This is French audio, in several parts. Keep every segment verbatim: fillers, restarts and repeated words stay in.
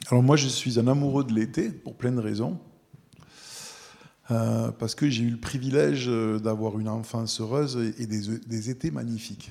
Alors moi, je suis un amoureux de l'été, pour plein de raisons. Euh, parce que j'ai eu le privilège d'avoir une enfance heureuse et des, des étés magnifiques.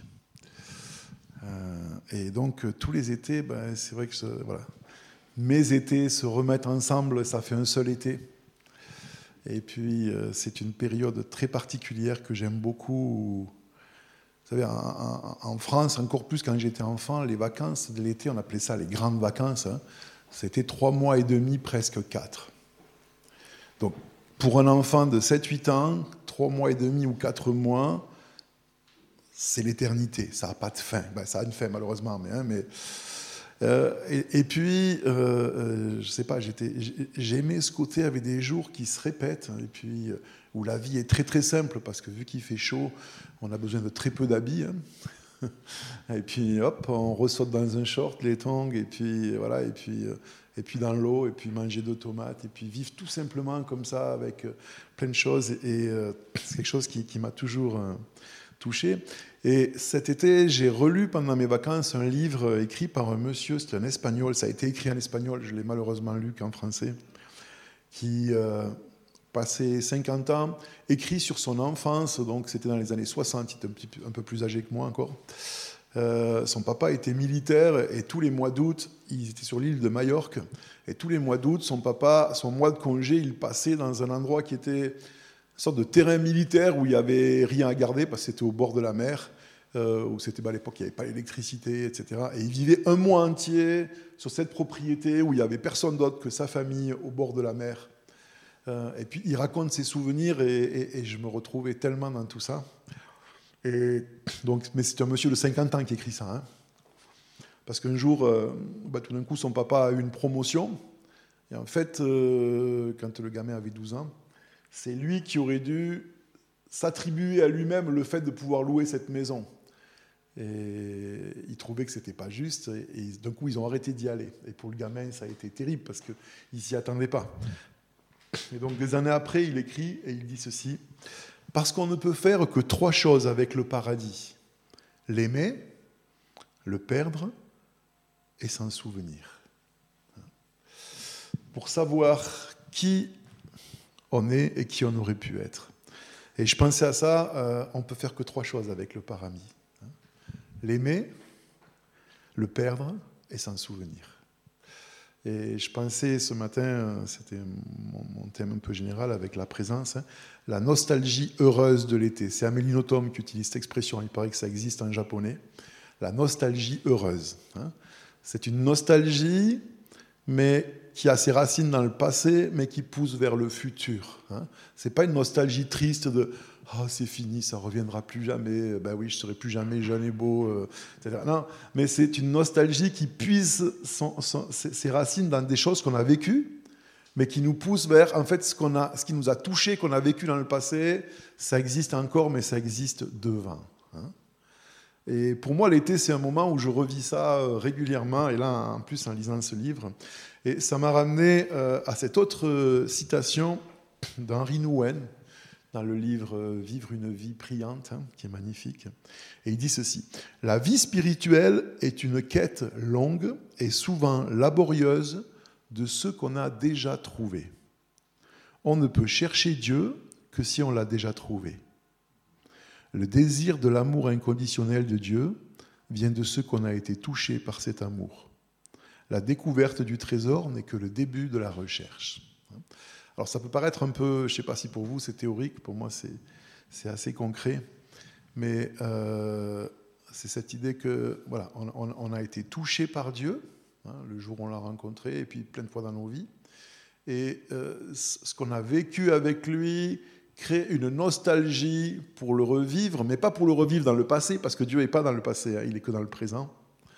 Euh, et donc, tous les étés, ben, c'est vrai que je, voilà, mes étés se remettent ensemble, ça fait un seul été. Et puis, euh, c'est une période très particulière que j'aime beaucoup. Où, vous savez, en, en, en France, encore plus quand j'étais enfant, les vacances de l'été, on appelait ça les grandes vacances. Hein, c'était trois mois et demi, presque quatre. Donc, pour un enfant de sept huit ans, trois mois et demi ou quatre mois, c'est l'éternité. Ça n'a pas de fin. Ben, ça a une fin, malheureusement. Mais, hein, mais, euh, et, et puis, euh, euh, je ne sais pas, j'étais, j'aimais ce côté avec des jours qui se répètent, et puis euh, où la vie est très très simple, parce que vu qu'il fait chaud, on a besoin de très peu d'habits. Hein. Et puis, hop, on ressaute dans un short, les tongs, et puis voilà, et puis... Euh, et puis dans l'eau, et puis manger de tomates, et puis vivre tout simplement comme ça, avec euh, plein de choses. Et euh, c'est quelque chose qui, qui m'a toujours euh, touché. Et cet été, j'ai relu pendant mes vacances un livre écrit par un monsieur, c'est un espagnol, ça a été écrit en espagnol, je l'ai malheureusement lu qu'en français, qui, euh, passé cinquante ans, écrit sur son enfance, donc c'était dans les années soixante, il était un, petit, un peu plus âgé que moi encore. Euh, son papa était militaire et tous les mois d'août, il était sur l'île de Majorque, et tous les mois d'août, son papa, son mois de congé, il passait dans un endroit qui était une sorte de terrain militaire où il n'y avait rien à garder parce que c'était au bord de la mer, euh, où c'était bah, à l'époque il n'y avait pas l'électricité, et cetera. Et il vivait un mois entier sur cette propriété où il n'y avait personne d'autre que sa famille au bord de la mer. Euh, et puis il raconte ses souvenirs et, et, et je me retrouvais tellement dans tout ça. Et donc, mais c'est un monsieur de cinquante ans qui écrit ça. Hein. Parce qu'un jour, euh, bah, tout d'un coup, son papa a eu une promotion. Et en fait, euh, quand le gamin avait douze ans, c'est lui qui aurait dû s'attribuer à lui-même le fait de pouvoir louer cette maison. Et il trouvait que ce n'était pas juste. Et, et d'un coup, ils ont arrêté d'y aller. Et pour le gamin, ça a été terrible parce qu'il ne s'y attendait pas. Et donc, des années après, il écrit et il dit ceci. Parce qu'on ne peut faire que trois choses avec le paradis. L'aimer, le perdre et s'en souvenir. Pour savoir qui on est et qui on aurait pu être. Et je pensais à ça, euh, on ne peut faire que trois choses avec le paradis. L'aimer, le perdre et s'en souvenir. Et je pensais ce matin, c'était mon, mon thème un peu général avec la présence, hein, la nostalgie heureuse de l'été. C'est Amélie Nothomb qui utilise cette expression, il paraît que ça existe en japonais. La nostalgie heureuse. Hein. C'est une nostalgie, mais qui a ses racines dans le passé, mais qui pousse vers le futur. Hein. Ce n'est pas une nostalgie triste de « Ah, oh, c'est fini, ça ne reviendra plus jamais, ben oui, je ne serai plus jamais jeune et beau, euh, et cetera » Non, mais c'est une nostalgie qui puise son, son, ses racines dans des choses qu'on a vécues, mais qui nous pousse vers, en fait, ce, qu'on a, ce qui nous a touché, qu'on a vécu dans le passé, ça existe encore, mais ça existe devant. Hein. Et pour moi, l'été, c'est un moment où je revis ça régulièrement, et là, en plus, en lisant ce livre. Et ça m'a ramené euh, à cette autre euh, citation d'Henri Nouwen, dans le livre « Vivre une vie priante hein, », qui est magnifique. Et il dit ceci. « La vie spirituelle est une quête longue et souvent laborieuse de ce qu'on a déjà trouvé. On ne peut chercher Dieu que si on l'a déjà trouvé. Le désir de l'amour inconditionnel de Dieu vient de ce qu'on a été touché par cet amour. La découverte du trésor n'est que le début de la recherche. » Alors ça peut paraître un peu, je ne sais pas si pour vous c'est théorique, pour moi c'est, c'est assez concret, mais euh, c'est cette idée que voilà, on, on, on a été touché par Dieu, hein, le jour où on l'a rencontré, et puis plein de fois dans nos vies, et euh, ce qu'on a vécu avec lui crée une nostalgie pour le revivre, mais pas pour le revivre dans le passé, parce que Dieu n'est pas dans le passé, hein, il est que dans le présent.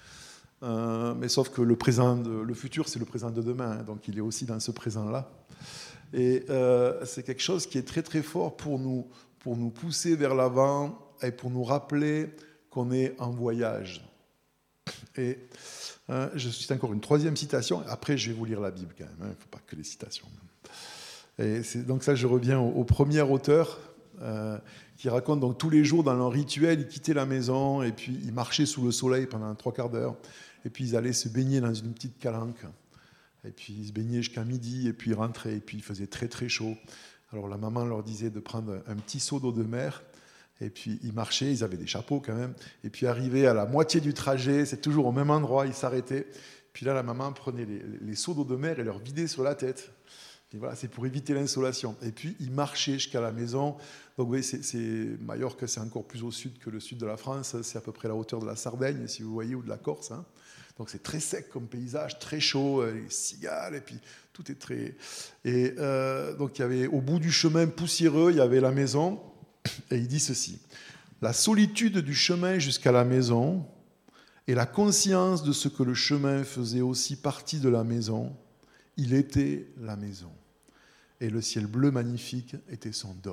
Euh, mais sauf que le présent, de, le futur, c'est le présent de demain, hein, donc il est aussi dans ce présent-là. Et euh, c'est quelque chose qui est très très fort pour nous, pour nous pousser vers l'avant et pour nous rappeler qu'on est en voyage. Et euh, je cite encore une troisième citation, après je vais vous lire la Bible quand même, il hein, ne faut pas que les citations. Et c'est, donc ça je reviens au, au premier auteur euh, qui raconte donc tous les jours dans leur rituel, ils quittaient la maison et puis ils marchaient sous le soleil pendant trois quarts d'heure et puis ils allaient se baigner dans une petite calanque Et puis ils se baignaient jusqu'à midi, et puis ils rentraient, et puis il faisait très très chaud. Alors la maman leur disait de prendre un petit seau d'eau de mer, et puis ils marchaient, ils avaient des chapeaux quand même, et puis arrivés à la moitié du trajet, c'est toujours au même endroit, ils s'arrêtaient. Puis là, la maman prenait les, les seaux d'eau de mer et leur vidait sur la tête. Et voilà, c'est pour éviter l'insolation. Et puis, ils marchaient jusqu'à la maison. Donc, oui, c'est, c'est Majorque, c'est encore plus au sud que le sud de la France. C'est à peu près la hauteur de la Sardaigne, si vous voyez, ou de la Corse. Hein. Donc, c'est très sec comme paysage, très chaud, les cigales, et puis tout est très... Et euh, donc, il y avait, au bout du chemin poussiéreux, il y avait la maison. Et il dit ceci. La solitude du chemin jusqu'à la maison et la conscience de ce que le chemin faisait aussi partie de la maison, il était la maison. Et le ciel bleu magnifique était son dôme.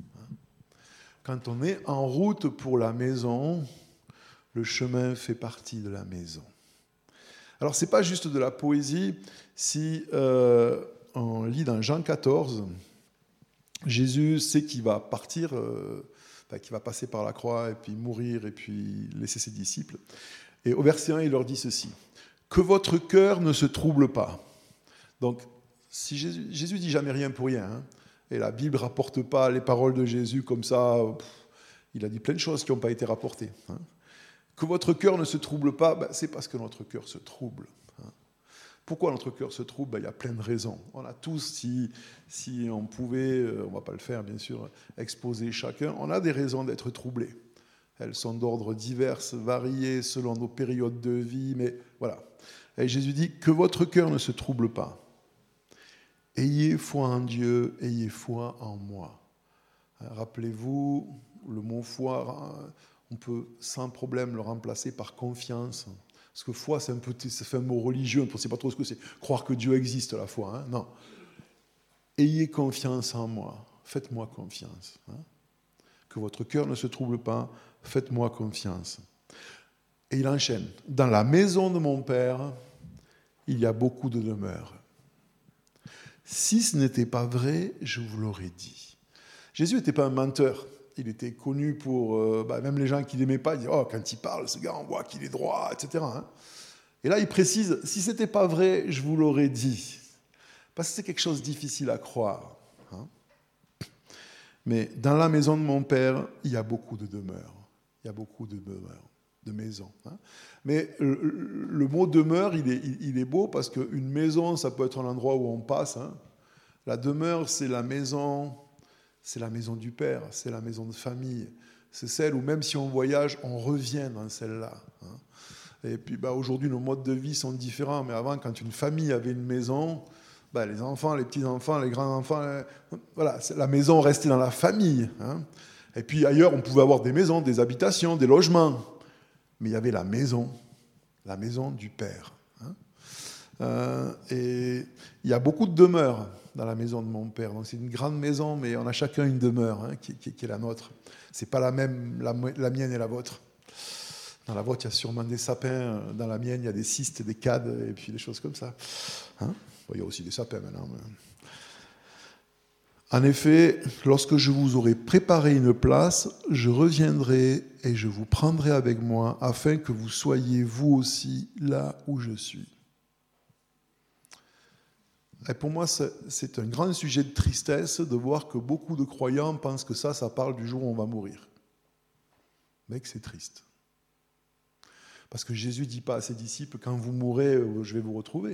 Quand on est en route pour la maison, le chemin fait partie de la maison. Alors, ce n'est pas juste de la poésie. Si euh, on lit dans Jean quatorze, Jésus sait qu'il va partir, euh, enfin, qu'il va passer par la croix et puis mourir et puis laisser ses disciples. Et au verset un, il leur dit ceci. « Que votre cœur ne se trouble pas. » Donc, si Jésus, Jésus dit jamais rien pour rien, hein, et la Bible ne rapporte pas les paroles de Jésus comme ça, pff, il a dit plein de choses qui n'ont pas été rapportées. Hein. Que votre cœur ne se trouble pas, ben, c'est parce que notre cœur se trouble. Hein. Pourquoi notre cœur se trouble? Ben, il y a plein de raisons. On a tous, si, si on pouvait, on ne va pas le faire bien sûr, exposer chacun, on a des raisons d'être troublés. Elles sont d'ordre divers, variées selon nos périodes de vie, mais voilà. Et Jésus dit que votre cœur ne se trouble pas. Ayez foi en Dieu, ayez foi en moi. Rappelez-vous, le mot foi, on peut sans problème le remplacer par confiance. Parce que foi, c'est un peu, ça fait un mot religieux, on ne sait pas trop ce que c'est. Croire que Dieu existe, la foi. Hein, non. Ayez confiance en moi. Faites-moi confiance. Hein. Que votre cœur ne se trouble pas. Faites-moi confiance. Et il enchaîne. Dans la maison de mon Père, il y a beaucoup de demeures. Si ce n'était pas vrai, je vous l'aurais dit. Jésus n'était pas un menteur. Il était connu pour... Euh, bah, même les gens qui ne l'aimaient pas, ils disaient « Oh, quand il parle, ce gars, on voit qu'il est droit, et cetera hein. » Et là, il précise « Si ce n'était pas vrai, je vous l'aurais dit. » Parce que c'est quelque chose de difficile à croire. Hein. Mais dans la maison de mon Père, il y a beaucoup de demeures. Il y a beaucoup de demeures, de maisons. Hein. Mais le, le mot demeure, il est, il est beau parce qu'une maison, ça peut être un endroit où on passe. Hein. La demeure, c'est la maison, c'est la maison du Père, c'est la maison de famille. C'est celle où même si on voyage, on revient dans celle-là. Hein. Et puis bah, aujourd'hui, nos modes de vie sont différents. Mais avant, quand une famille avait une maison, bah, les enfants, les petits-enfants, les grands-enfants, euh, voilà, la maison restait dans la famille. Hein. Et puis ailleurs, on pouvait avoir des maisons, des habitations, des logements. Mais il y avait la maison, la maison du Père. Hein. Euh, et il y a beaucoup de demeures dans la maison de mon Père. Donc c'est une grande maison, mais on a chacun une demeure hein, qui, qui, qui est la nôtre. C'est pas la même, la, la mienne et la vôtre. Dans la vôtre, il y a sûrement des sapins. Dans la mienne, il y a des cystes, des cadres, et puis des choses comme ça. Hein. Bon, il y a aussi des sapins maintenant. Mais... En effet, lorsque je vous aurai préparé une place, je reviendrai et je vous prendrai avec moi afin que vous soyez vous aussi là où je suis. Et pour moi, c'est un grand sujet de tristesse de voir que beaucoup de croyants pensent que ça, ça parle du jour où on va mourir. Mais que c'est triste. Parce que Jésus ne dit pas à ses disciples, quand vous mourrez, je vais vous retrouver.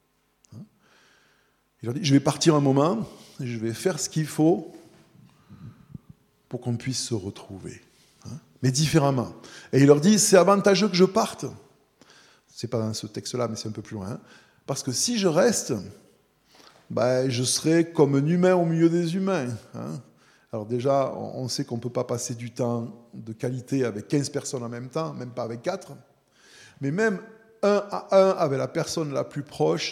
Il leur dit, je vais partir un moment, et je vais faire ce qu'il faut pour qu'on puisse se retrouver. Hein, mais différemment. Et il leur dit, c'est avantageux que je parte. Ce n'est pas dans ce texte-là, mais c'est un peu plus loin. Hein, parce que si je reste, ben, je serai comme un humain au milieu des humains. Hein. Alors déjà, on sait qu'on ne peut pas passer du temps de qualité avec quinze personnes en même temps, même pas avec quatre. Mais même un à un avec la personne la plus proche...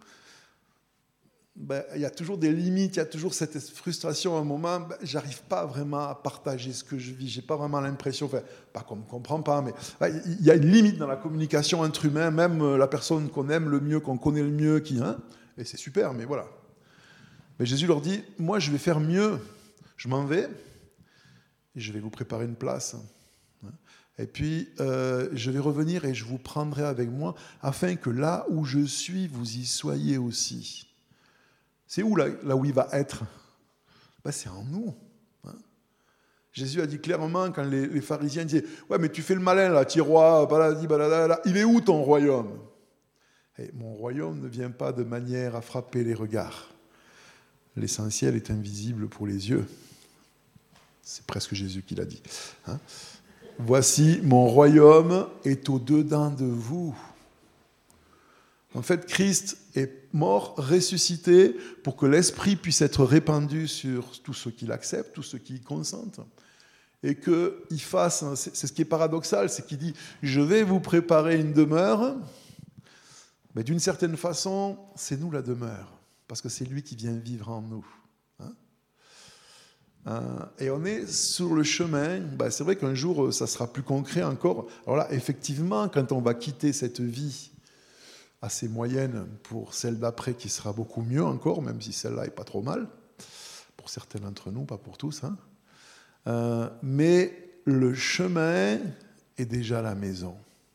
Ben, il y a toujours des limites, il y a toujours cette frustration à un moment, ben, j'arrive pas vraiment à partager ce que je vis, j'ai pas vraiment l'impression, enfin, pas qu'on ne me comprend pas, mais ben, il y a une limite dans la communication entre humains, même la personne qu'on aime le mieux, qu'on connaît le mieux, qui, hein, et c'est super, mais voilà. Mais Jésus leur dit, moi je vais faire mieux, je m'en vais, et je vais vous préparer une place. Et puis, euh, je vais revenir et je vous prendrai avec moi, afin que là où je suis, vous y soyez aussi. C'est où là, là où il va être? Ben, c'est en nous. Hein. Jésus a dit clairement, quand les, les pharisiens disaient « Ouais, mais tu fais le malin, là, tu es roi, baladi, balada, il est où ton royaume ?» Et mon royaume ne vient pas de manière à frapper les regards. L'essentiel est invisible pour les yeux. C'est presque Jésus qui l'a dit. Hein. Voici, mon royaume est au-dedans de vous. En fait, Christ est mort, ressuscité, pour que l'Esprit puisse être répandu sur tous ceux qui l'acceptent, tous ceux qui y consentent. Et qu'il fasse, c'est ce qui est paradoxal, c'est qu'il dit, je vais vous préparer une demeure, mais d'une certaine façon, c'est nous la demeure, parce que c'est lui qui vient vivre en nous. Hein. Euh, et on est sur le chemin. Ben, c'est vrai qu'un jour, ça sera plus concret encore. Alors là, effectivement, quand on va quitter cette vie assez moyenne pour celle d'après, qui sera beaucoup mieux encore, même si celle-là n'est pas trop mal, pour certains d'entre nous, pas pour tous. Hein. Euh, mais le chemin est déjà la maison.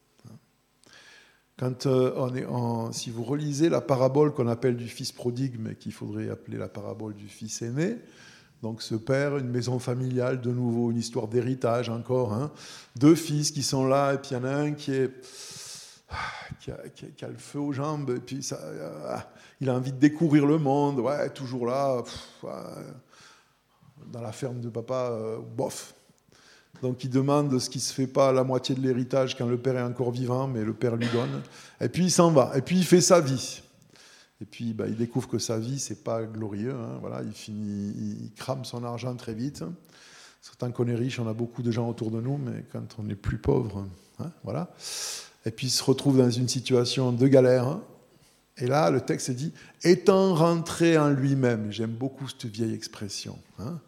Quand euh, on est en, si vous relisez la parabole qu'on appelle du fils prodigue, mais qu'il faudrait appeler la parabole du fils aîné, donc ce père, une maison familiale, de nouveau une histoire d'héritage encore, hein, deux fils qui sont là, et puis il y en a un qui, est, qui, a, qui, a, qui a le feu aux jambes, et puis ça, euh, il a envie de découvrir le monde, ouais, toujours là, pff, ouais, dans la ferme de papa, euh, bof. Donc il demande ce qui ne se fait pas à la moitié de l'héritage quand le père est encore vivant, mais le père lui donne. Et puis il s'en va. Et puis il fait sa vie. Et puis bah, il découvre que sa vie, c'est pas glorieux. Hein. Voilà, il, finit, il crame son argent très vite. Tant qu'on est riche, on a beaucoup de gens autour de nous, mais quand on est plus pauvre, hein, voilà. Et puis il se retrouve dans une situation de galère. Hein. Et là, le texte dit « étant rentré en lui-même ». J'aime beaucoup cette vieille expression. Hein.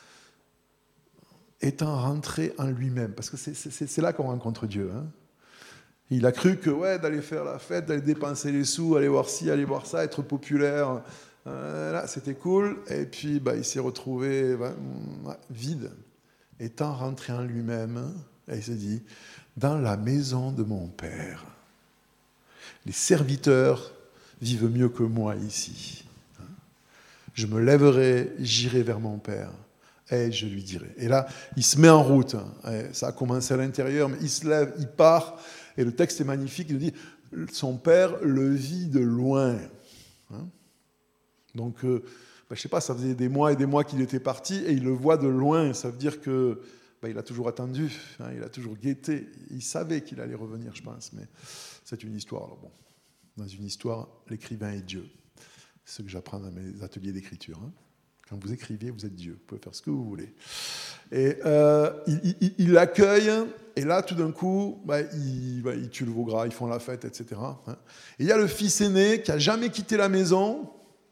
Étant rentré en lui-même, parce que c'est, c'est, c'est là qu'on rencontre Dieu. Hein. Il a cru que ouais, d'aller faire la fête, d'aller dépenser les sous, aller voir ci, aller voir ça, être populaire, euh, là, c'était cool. Et puis bah, il s'est retrouvé ouais, vide. Étant rentré en lui-même, et il s'est dit, dans la maison de mon Père, les serviteurs vivent mieux que moi ici. Je me lèverai, j'irai vers mon Père. Et je lui dirai. Et là, il se met en route. Et ça a commencé à l'intérieur, mais il se lève, il part. Et le texte est magnifique. Il nous dit, son père le vit de loin. Hein. Donc, euh, ben, je ne sais pas, ça faisait des mois et des mois qu'il était parti, et il le voit de loin. Ça veut dire que ben, il a toujours attendu, hein, il a toujours guetté. Il savait qu'il allait revenir, je pense. Mais c'est une histoire. Alors bon, dans une histoire, l'écrivain est Dieu. C'est ce que j'apprends dans mes ateliers d'écriture. Hein. Quand vous écrivez, vous êtes Dieu. Vous pouvez faire ce que vous voulez. Et euh, il, il, il l'accueille, et là, tout d'un coup, bah, il, bah, il tue le veau gras, ils font la fête, et cetera. Et il y a le fils aîné qui n'a jamais quitté la maison,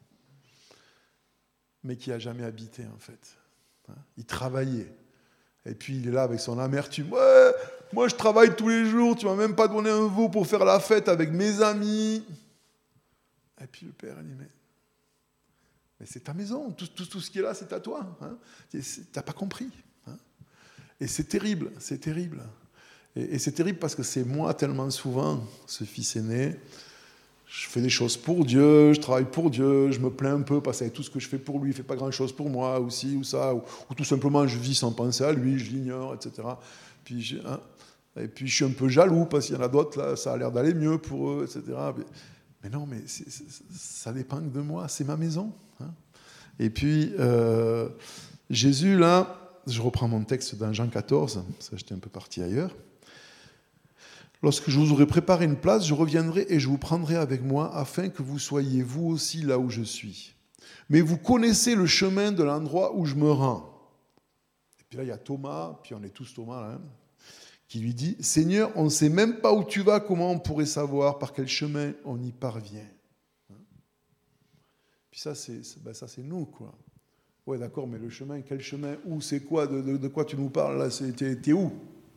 mais qui n'a jamais habité, en fait. Il travaillait. Et puis, il est là avec son amertume. Ouais, moi, je travaille tous les jours, tu ne m'as même pas donné un veau pour faire la fête avec mes amis. Et puis, le père, il dit, mais... Mais c'est ta maison, tout, tout, tout ce qui est là, c'est à toi. Hein. Tu n'as pas compris. Hein. Et c'est terrible, c'est terrible. Et, et c'est terrible parce que c'est moi tellement souvent, ce fils aîné, je fais des choses pour Dieu, je travaille pour Dieu, je me plains un peu parce que tout ce que je fais pour lui, il ne fait pas grand-chose pour moi, ou ci, ou ça, ou, ou tout simplement je vis sans penser à lui, je l'ignore, et cetera. Puis je, hein, et puis je suis un peu jaloux parce qu'il y en a d'autres, là, ça a l'air d'aller mieux pour eux, et cetera. Mais, mais non, mais c'est, c'est, ça dépend de moi, c'est ma maison. Hein. Et puis, euh, Jésus, là, je reprends mon texte dans Jean quatorze, ça j'étais un peu parti ailleurs. Lorsque je vous aurai préparé une place, je reviendrai et je vous prendrai avec moi afin que vous soyez vous aussi là où je suis. Mais vous connaissez le chemin de l'endroit où je me rends. Et puis là, il y a Thomas, puis on est tous Thomas là, hein, qui lui dit « Seigneur, on ne sait même pas où tu vas, comment on pourrait savoir par quel chemin on y parvient ?» Puis ça, c'est, ben ça, c'est nous, quoi. Ouais, d'accord, mais le chemin, quel chemin, où, c'est quoi, de, de, de quoi tu nous parles, là, c'est, t'es, t'es où?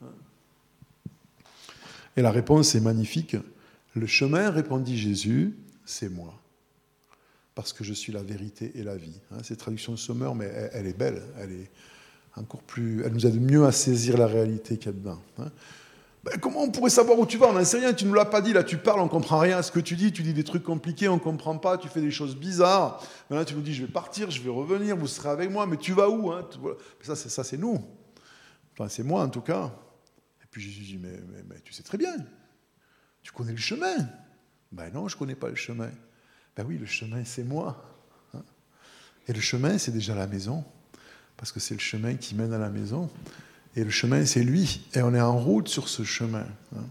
Et la réponse est magnifique. Le chemin, répondit Jésus, c'est moi. Parce que je suis la vérité et la vie. Hein, c'est traduction de Sommer, mais elle, elle est belle. Elle est, encore plus, elle nous aide mieux à saisir la réalité qu'il y a dedans. Hein. Ben, comment on pourrait savoir où tu vas? On n'en sait rien, tu ne nous l'as pas dit, là tu parles, on ne comprend rien à ce que tu dis, tu dis des trucs compliqués, on ne comprend pas, tu fais des choses bizarres. Maintenant tu nous dis je vais partir, je vais revenir, vous serez avec moi, mais tu vas où hein? Ça c'est, ça c'est nous, enfin c'est moi en tout cas. Et puis Jésus dit mais, mais, mais tu sais très bien, tu connais le chemin. Ben non, je ne connais pas le chemin. Ben oui, le chemin c'est moi. Hein. Et le chemin c'est déjà la maison, parce que c'est le chemin qui mène à la maison. Et le chemin, c'est lui. Et on est en route sur ce chemin.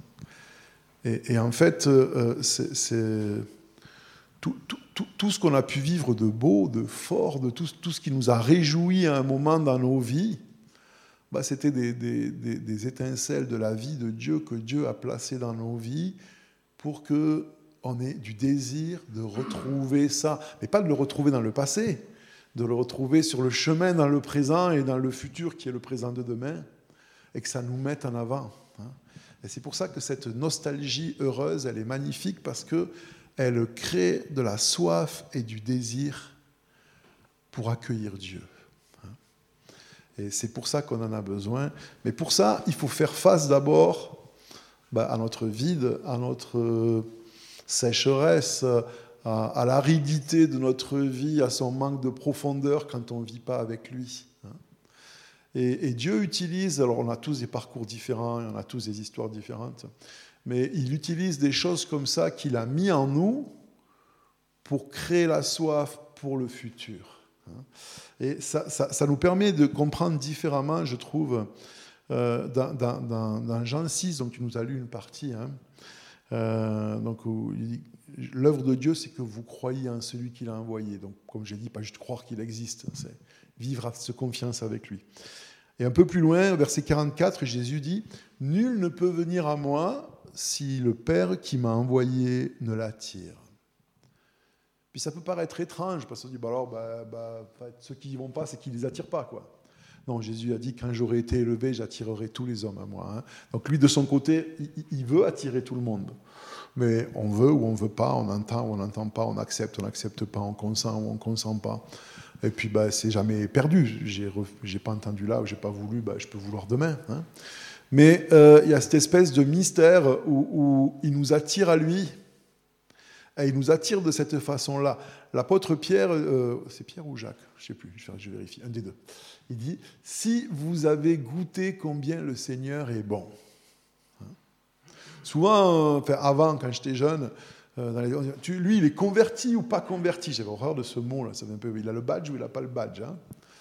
Et, et en fait, euh, c'est, c'est tout, tout, tout, tout ce qu'on a pu vivre de beau, de fort, de tout, tout ce qui nous a réjouis à un moment dans nos vies, bah, c'était des, des, des, des étincelles de la vie de Dieu que Dieu a placées dans nos vies pour qu'on ait du désir de retrouver ça. Mais pas de le retrouver dans le passé, de le retrouver sur le chemin dans le présent et dans le futur qui est le présent de demain, et que ça nous mette en avant. Et c'est pour ça que cette nostalgie heureuse, elle est magnifique, parce qu'elle crée de la soif et du désir pour accueillir Dieu. Et c'est pour ça qu'on en a besoin. Mais pour ça, il faut faire face d'abord bah, à notre vide, à notre sécheresse, à, à l'aridité de notre vie, à son manque de profondeur quand on ne vit pas avec lui. Et, et Dieu utilise, alors on a tous des parcours différents, on a tous des histoires différentes, mais il utilise des choses comme ça qu'il a mis en nous pour créer la soif pour le futur. Et ça, ça, ça nous permet de comprendre différemment, je trouve, euh, dans, dans, dans, dans Jean six, donc tu nous as lu une partie, hein, euh, donc, où il dit, l'œuvre de Dieu, c'est que vous croyez en celui qu'il a envoyé. Donc, comme j'ai dit, pas juste croire qu'il existe, c'est vivre à ce confiance avec lui. Et un peu plus loin, au verset quarante-quatre, Jésus dit « Nul ne peut venir à moi si le Père qui m'a envoyé ne l'attire. » Puis ça peut paraître étrange, parce qu'on dit bah « alors, bah, bah, ceux qui n'y vont pas, c'est qu'ils ne les attirent pas. » quoi. Non, Jésus a dit « Quand j'aurai été élevé, j'attirerai tous les hommes à moi. Hein. » Donc lui, de son côté, il veut attirer tout le monde. Mais on veut ou on ne veut pas, on entend ou on n'entend pas, on accepte ou on n'accepte pas, on consent ou on ne consent pas. Et puis, bah, c'est jamais perdu. J'ai, j'ai pas entendu là ou j'ai pas voulu, bah, je peux vouloir demain. Hein. Mais euh, il y a cette espèce de mystère où, où il nous attire à lui. Et il nous attire de cette façon-là. L'apôtre Pierre, euh, c'est Pierre ou Jacques ? Je ne sais plus, je, je vérifie, un des deux. Il dit « Si vous avez goûté combien le Seigneur est bon. Hein » Souvent, enfin, avant, quand j'étais jeune, euh, dans les, tu, lui, il est converti ou pas converti ? J'avais horreur de ce mot-là. Ça fait un peu, il a le badge ou il n'a pas le badge, hein.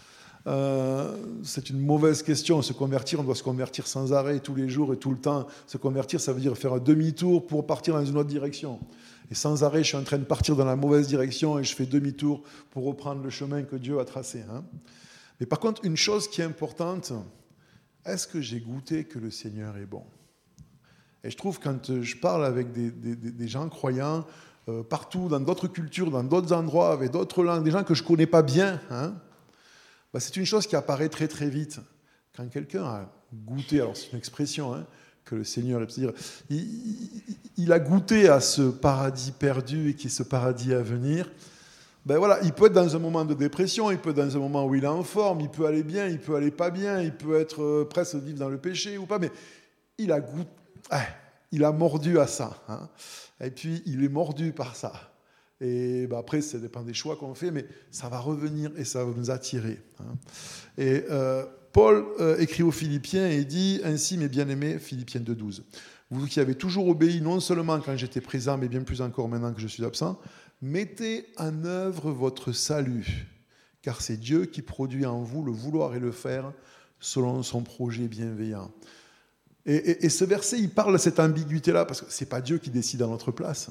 Euh, c'est une mauvaise question. Se convertir, on doit se convertir sans arrêt, tous les jours et tout le temps. Se convertir, ça veut dire faire un demi-tour pour partir dans une autre direction. Et sans arrêt, je suis en train de partir dans la mauvaise direction et je fais demi-tour pour reprendre le chemin que Dieu a tracé. Hein. Mais par contre, une chose qui est importante, est-ce que j'ai goûté que le Seigneur est bon ? Et je trouve quand je parle avec des, des, des gens croyants, euh, partout, dans d'autres cultures, dans d'autres endroits, avec d'autres langues, des gens que je ne connais pas bien, hein, bah c'est une chose qui apparaît très très vite. Quand quelqu'un a goûté, alors c'est une expression, hein, que le Seigneur, c'est-à-dire, il, il, il a goûté à ce paradis perdu et qui est ce paradis à venir, ben voilà, il peut être dans un moment de dépression, il peut être dans un moment où il est en forme, il peut aller bien, il peut aller pas bien, il peut être euh, presque vivre dans le péché ou pas, mais il a goûté, ah, il a mordu à ça, hein, et puis il est mordu par ça. Et ben après, ça dépend des choix qu'on fait, mais ça va revenir et ça va nous attirer. Hein. Et euh, Paul euh, écrit aux Philippiens et dit « Ainsi, mes bien-aimés, Philippiens deux douze, vous qui avez toujours obéi, non seulement quand j'étais présent, mais bien plus encore maintenant que je suis absent, mettez en œuvre votre salut, car c'est Dieu qui produit en vous le vouloir et le faire selon son projet bienveillant. » Et, et, et ce verset, il parle de cette ambiguïté-là, parce que ce n'est pas Dieu qui décide à notre place.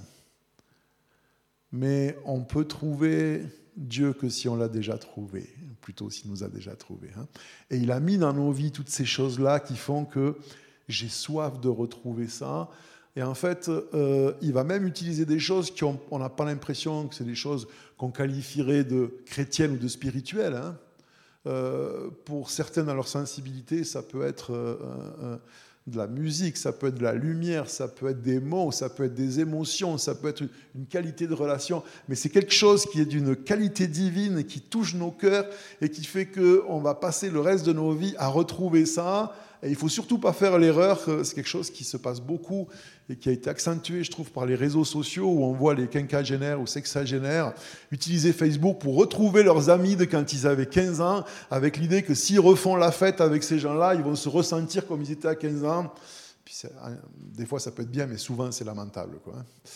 Mais on peut trouver Dieu que si on l'a déjà trouvé, plutôt s'il nous a déjà trouvé. Hein. Et il a mis dans nos vies toutes ces choses-là qui font que j'ai soif de retrouver ça. Et en fait, euh, il va même utiliser des choses qu'on n'a pas l'impression que c'est des choses qu'on qualifierait de chrétiennes ou de spirituelles. Hein. Euh, pour certaines, dans leur sensibilité, ça peut être euh, euh, de la musique, ça peut être de la lumière, ça peut être des mots, ça peut être des émotions, ça peut être une qualité de relation, mais c'est quelque chose qui est d'une qualité divine, qui touche nos cœurs et qui fait qu'on va passer le reste de nos vies à retrouver ça. Et il ne faut surtout pas faire l'erreur, c'est quelque chose qui se passe beaucoup et qui a été accentué, je trouve, par les réseaux sociaux où on voit les quinquagénaires ou sexagénaires utiliser Facebook pour retrouver leurs amis de quand ils avaient quinze ans, avec l'idée que s'ils refont la fête avec ces gens-là, ils vont se ressentir comme ils étaient à quinze ans. Puis des fois, ça peut être bien, mais souvent, c'est lamentable, quoi.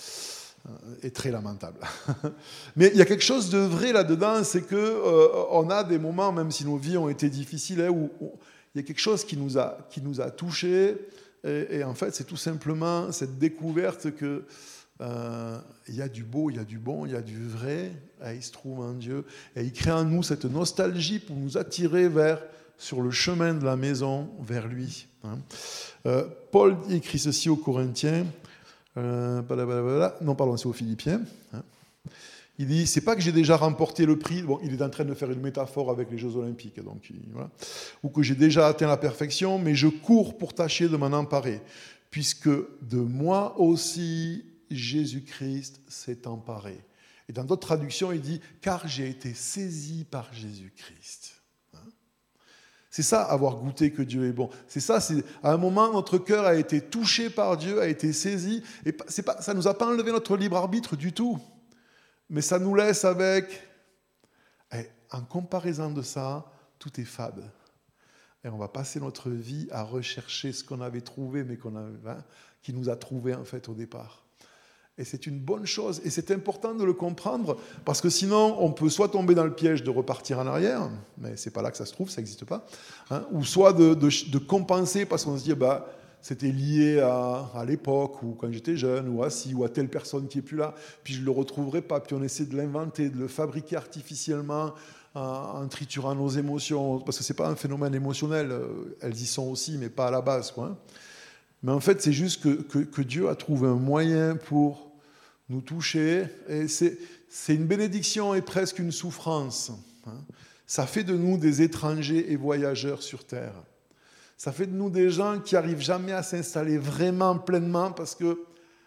Et très lamentable. Mais il y a quelque chose de vrai là-dedans, c'est qu'on euh, a des moments, même si nos vies ont été difficiles, hein, où... où il y a quelque chose qui nous a, qui nous a touchés, et, et en fait, c'est tout simplement cette découverte qu'il euh, y a du beau, il y a du bon, il y a du vrai, et il se trouve en Dieu, et il crée en nous cette nostalgie pour nous attirer vers, sur le chemin de la maison, vers lui. Hein. Euh, Paul écrit ceci aux Corinthiens, euh, blablabla, non, pardon, c'est aux Philippiens. Hein. Il dit, c'est pas que j'ai déjà remporté le prix, bon, il est en train de faire une métaphore avec les Jeux Olympiques, donc, voilà, ou que j'ai déjà atteint la perfection, mais je cours pour tâcher de m'en emparer, puisque de moi aussi, Jésus-Christ s'est emparé. Et dans d'autres traductions, il dit, car j'ai été saisi par Jésus-Christ. Hein? C'est ça, avoir goûté que Dieu est bon. C'est ça, c'est, à un moment, notre cœur a été touché par Dieu, a été saisi, et c'est pas, ça ne nous a pas enlevé notre libre arbitre du tout. Mais ça nous laisse avec, et en comparaison de ça, tout est fade. Et on va passer notre vie à rechercher ce qu'on avait trouvé, mais qu'on avait, hein, qui nous a trouvé en fait au départ. Et c'est une bonne chose, et c'est important de le comprendre, parce que sinon, on peut soit tomber dans le piège de repartir en arrière, mais c'est pas là que ça se trouve, ça n'existe pas, hein, ou soit de, de, de compenser, parce qu'on se dit, bah, c'était lié à, à l'époque, ou quand j'étais jeune, ou à ci, ou à telle personne qui n'est plus là, puis je ne le retrouverai pas, puis on essaie de l'inventer, de le fabriquer artificiellement, en, en triturant nos émotions, parce que ce n'est pas un phénomène émotionnel, elles y sont aussi, mais pas à la base, quoi. Mais en fait, c'est juste que, que, que Dieu a trouvé un moyen pour nous toucher, et c'est, c'est une bénédiction et presque une souffrance. Hein. Ça fait de nous des étrangers et voyageurs sur terre. Ça fait de nous des gens qui n'arrivent jamais à s'installer vraiment pleinement parce que,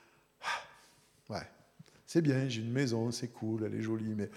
ouais, c'est bien, j'ai une maison, c'est cool, elle est jolie, mais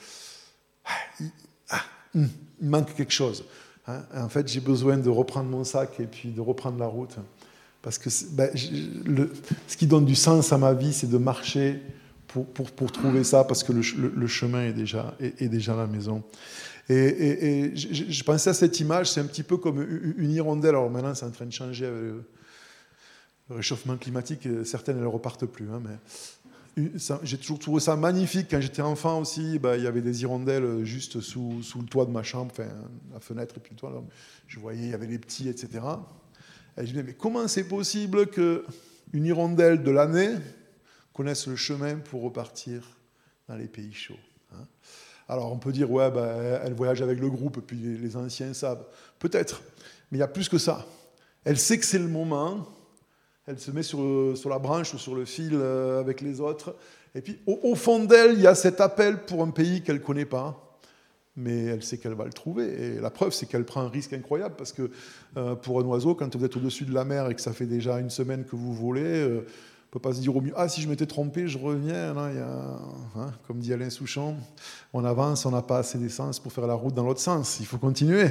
il, ah, il manque quelque chose. Hein. En fait, j'ai besoin de reprendre mon sac et puis de reprendre la route. Parce que ben, le, ce qui donne du sens à ma vie, c'est de marcher pour, pour, pour trouver ça, parce que le, le, le chemin est déjà, est, est déjà à la maison. Et, et, et je, je pensais à cette image, c'est un petit peu comme une hirondelle. Alors maintenant, c'est en train de changer avec le réchauffement climatique. Certaines, elles ne repartent plus. Hein, mais ça, j'ai toujours trouvé ça magnifique. Quand j'étais enfant aussi, bah, il y avait des hirondelles juste sous, sous le toit de ma chambre, enfin, la fenêtre et puis le toit. Là, je voyais, il y avait les petits, et cetera. Et je me disais, mais comment c'est possible qu'une hirondelle de l'année connaisse le chemin pour repartir dans les pays chauds, hein? Alors on peut dire, ouais, bah, elle voyage avec le groupe, puis les, les anciens savent. Peut-être, mais il y a plus que ça. Elle sait que c'est le moment, elle se met sur, sur la branche ou sur le fil avec les autres, et puis au, au fond d'elle, il y a cet appel pour un pays qu'elle ne connaît pas, mais elle sait qu'elle va le trouver. Et la preuve, c'est qu'elle prend un risque incroyable, parce que euh, pour un oiseau, quand vous êtes au-dessus de la mer et que ça fait déjà une semaine que vous volez, euh, on ne peut pas se dire au mieux, ah, si je m'étais trompé, je reviens. Non, il y a, hein, comme dit Alain Souchon, on avance, on n'a pas assez d'essence pour faire la route dans l'autre sens, il faut continuer.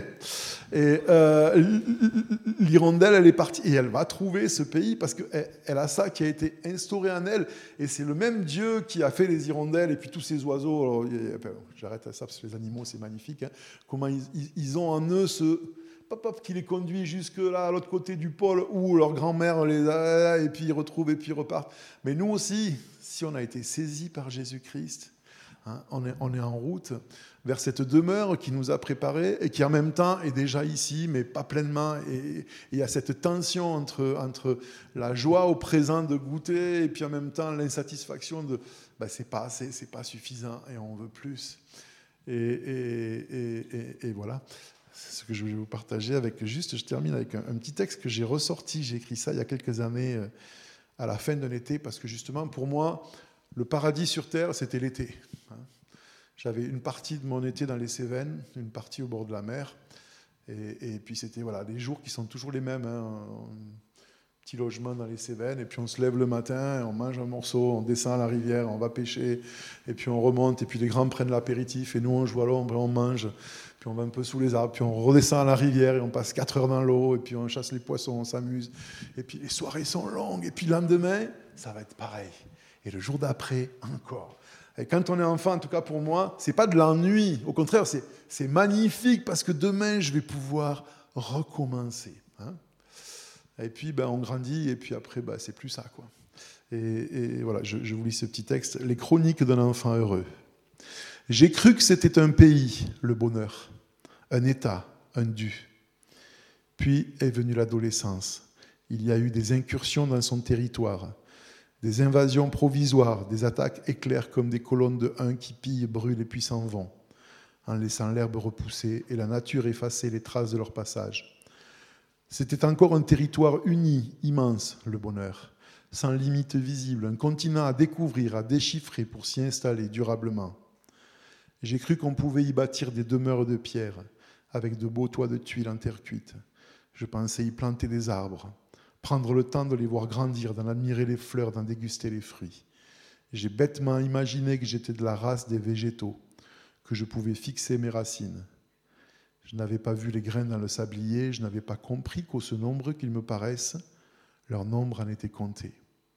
Et euh, l'hirondelle, elle est partie, et elle va trouver ce pays, parce qu'elle elle a ça qui a été instauré en elle, et c'est le même Dieu qui a fait les hirondelles, et puis tous ces oiseaux. Alors, j'arrête à ça, parce que les animaux, c'est magnifique, hein, comment ils, ils ont en eux ce... Pop, pop, qui les conduit jusque là, à l'autre côté du pôle, où leur grand-mère les a, et puis ils retrouvent, et puis ils repartent. Mais nous aussi, si on a été saisis par Jésus-Christ, hein, on est, on est en route vers cette demeure qui nous a préparés, et qui en même temps est déjà ici, mais pas pleinement. Et il y a cette tension entre, entre la joie au présent de goûter, et puis en même temps l'insatisfaction de ben, c'est pas assez, c'est pas suffisant, et on veut plus. Et, et, et, et, et voilà. C'est ce que je vais vous partager avec, juste, je termine avec un, un petit texte que j'ai ressorti, j'ai écrit ça il y a quelques années, euh, à la fin d'un été, parce que justement, pour moi, le paradis sur Terre, c'était l'été. Hein. J'avais une partie de mon été dans les Cévennes, une partie au bord de la mer, et, et puis c'était voilà, des jours qui sont toujours les mêmes. Hein. petit logement dans les Cévennes, et puis on se lève le matin, on mange un morceau, on descend à la rivière, on va pêcher, et puis on remonte, et puis les grands prennent l'apéritif, et nous on joue à l'ombre et on mange, puis on va un peu sous les arbres, puis on redescend à la rivière, et on passe quatre heures dans l'eau, et puis on chasse les poissons, on s'amuse, et puis les soirées sont longues, et puis le lendemain, ça va être pareil, et le jour d'après, encore. Et quand on est enfant, en tout cas pour moi, c'est pas de l'ennui, au contraire, c'est, c'est magnifique, parce que demain, je vais pouvoir recommencer, hein. Et puis, ben, on grandit, et puis après, ben, c'est plus ça, quoi. Et, et voilà, je, je vous lis ce petit texte. Les chroniques d'un enfant heureux. J'ai cru que c'était un pays, le bonheur, un état, un dû. Puis est venue l'adolescence. Il y a eu des incursions dans son territoire, des invasions provisoires, des attaques éclairs comme des colonnes de un qui pillent, brûlent et puis s'en vont, en laissant l'herbe repousser et la nature effacer les traces de leur passage. C'était encore un territoire uni, immense, le bonheur, sans limite visible, un continent à découvrir, à déchiffrer pour s'y installer durablement. J'ai cru qu'on pouvait y bâtir des demeures de pierre, avec de beaux toits de tuiles en terre cuite. Je pensais y planter des arbres, prendre le temps de les voir grandir, d'en admirer les fleurs, d'en déguster les fruits. J'ai bêtement imaginé que j'étais de la race des végétaux, que je pouvais fixer mes racines. Je n'avais pas vu les grains dans le sablier, je n'avais pas compris qu'aussi nombreux qu'ils me paraissent, leur nombre en était compté.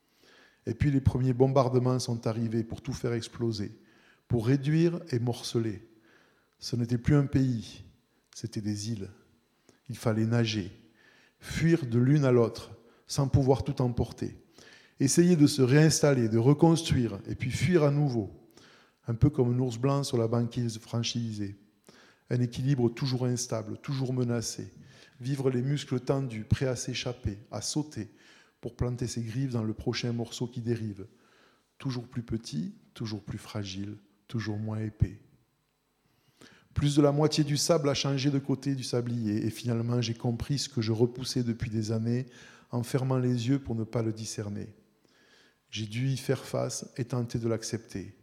Et puis les premiers bombardements sont arrivés pour tout faire exploser, pour réduire et morceler. Ce n'était plus un pays, c'était des îles. Il fallait nager, fuir de l'une à l'autre, sans pouvoir tout emporter. Essayer de se réinstaller, de reconstruire, et puis fuir à nouveau, un peu comme un ours blanc sur la banquise fragilisée. Un équilibre toujours instable, toujours menacé. Vivre les muscles tendus, prêts à s'échapper, à sauter, pour planter ses griffes dans le prochain morceau qui dérive. Toujours plus petit, toujours plus fragile, toujours moins épais. Plus de la moitié du sable a changé de côté du sablier, et finalement j'ai compris ce que je repoussais depuis des années, en fermant les yeux pour ne pas le discerner. J'ai dû y faire face et tenter de l'accepter.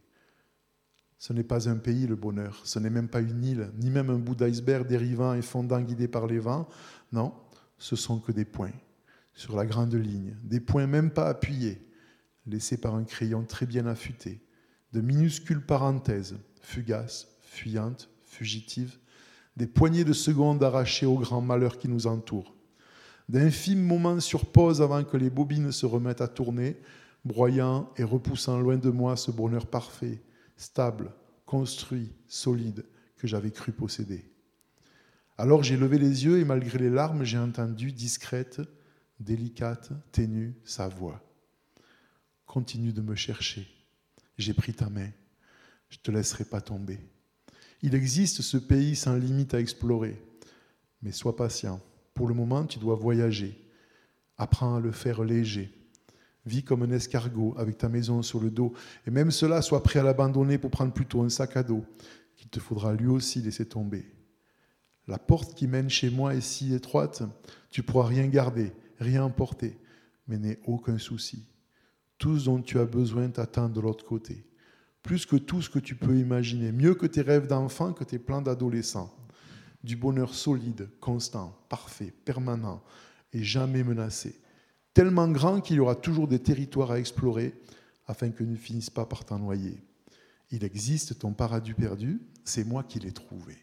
Ce n'est pas un pays, le bonheur. Ce n'est même pas une île, ni même un bout d'iceberg dérivant et fondant guidé par les vents. Non, ce sont que des points, sur la grande ligne. Des points même pas appuyés, laissés par un crayon très bien affûté. De minuscules parenthèses, fugaces, fuyantes, fugitives. Des poignées de secondes arrachées au grand malheur qui nous entoure. D'infimes moments sur pause avant que les bobines se remettent à tourner, broyant et repoussant loin de moi ce bonheur parfait, stable, construit, solide, que j'avais cru posséder. Alors j'ai levé les yeux et malgré les larmes, j'ai entendu, discrète, délicate, ténue, sa voix. Continue de me chercher. J'ai pris ta main. Je ne te laisserai pas tomber. Il existe ce pays sans limite à explorer. Mais sois patient. Pour le moment, tu dois voyager. Apprends à le faire léger. Vis comme un escargot avec ta maison sur le dos. Et même cela, sois prêt à l'abandonner pour prendre plutôt un sac à dos qu'il te faudra lui aussi laisser tomber. La porte qui mène chez moi est si étroite, tu ne pourras rien garder, rien emporter, mais n'aie aucun souci. Tout ce dont tu as besoin t'attend de l'autre côté. Plus que tout ce que tu peux imaginer, mieux que tes rêves d'enfant, que tes plans d'adolescent. Du bonheur solide, constant, parfait, permanent et jamais menacé. Tellement grand qu'il y aura toujours des territoires à explorer afin que ne finissent pas par t'en noyer. Il existe ton paradis perdu, c'est moi qui l'ai trouvé.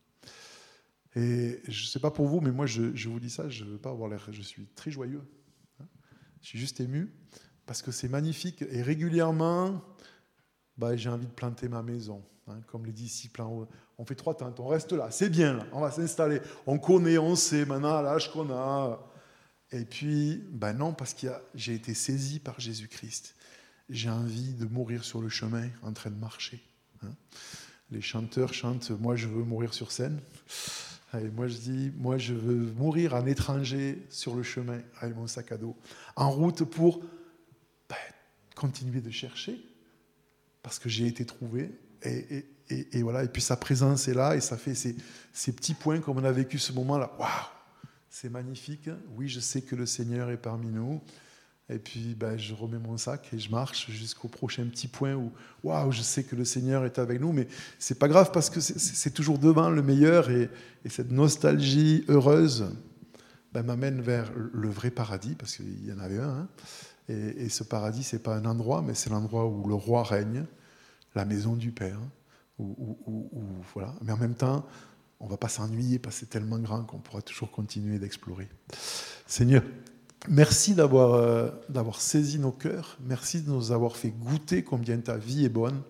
Et je ne sais pas pour vous, mais moi je, je vous dis ça, je ne veux pas avoir l'air, je suis très joyeux. Je suis juste ému parce que c'est magnifique et régulièrement, bah, j'ai envie de planter ma maison. Hein, comme les disciples, on fait trois tentes, on reste là, c'est bien, là, on va s'installer. On connaît, on sait maintenant à l'âge qu'on a. Et puis, ben non, parce que j'ai été saisi par Jésus-Christ. J'ai envie de mourir sur le chemin, en train de marcher. Hein. Les chanteurs chantent « Moi, je veux mourir sur scène ». Et moi, je dis « Moi, je veux mourir en étranger sur le chemin, avec mon sac à dos, en route pour ben, continuer de chercher, parce que j'ai été trouvé. » Et, et, et, et voilà. Et puis, sa présence est là, et ça fait ces, ces petits points, comme on a vécu ce moment-là. Waouh! C'est magnifique. Oui, je sais que le Seigneur est parmi nous. Et puis, ben, je remets mon sac et je marche jusqu'au prochain petit point où, waouh, je sais que le Seigneur est avec nous. Mais c'est pas grave parce que c'est, c'est toujours devant le meilleur. Et, et cette nostalgie heureuse, ben, m'amène vers le vrai paradis, parce qu'il y en avait un. Hein. Et, et ce paradis, ce n'est pas un endroit, mais c'est l'endroit où le roi règne, la maison du Père. Où, où, où, où, voilà. Mais en même temps, on ne va pas s'ennuyer parce que c'est tellement grand qu'on pourra toujours continuer d'explorer. Seigneur, merci d'avoir, euh, d'avoir saisi nos cœurs. Merci de nous avoir fait goûter combien ta vie est bonne.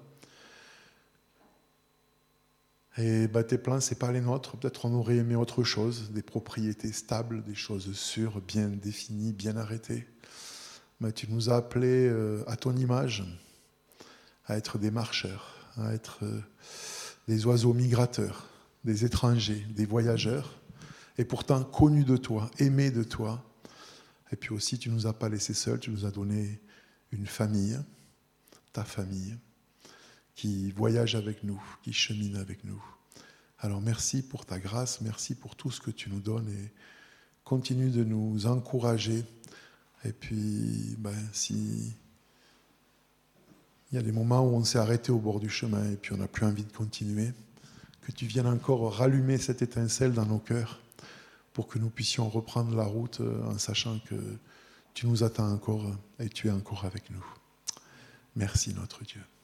Et bah, tes plans, ce n'est pas les nôtres. Peut-être on aurait aimé autre chose, des propriétés stables, des choses sûres, bien définies, bien arrêtées. Mais tu nous as appelés euh, à ton image, à être des marcheurs, à être euh, des oiseaux migrateurs, des étrangers, des voyageurs, et pourtant connus de toi, aimés de toi. Et puis aussi, tu ne nous as pas laissés seuls, tu nous as donné une famille, ta famille, qui voyage avec nous, qui chemine avec nous. Alors merci pour ta grâce, merci pour tout ce que tu nous donnes et continue de nous encourager. Et puis, ben, si il y a des moments où on s'est arrêté au bord du chemin et puis on n'a plus envie de continuer, que tu viennes encore rallumer cette étincelle dans nos cœurs pour que nous puissions reprendre la route en sachant que tu nous attends encore et tu es encore avec nous. Merci notre Dieu.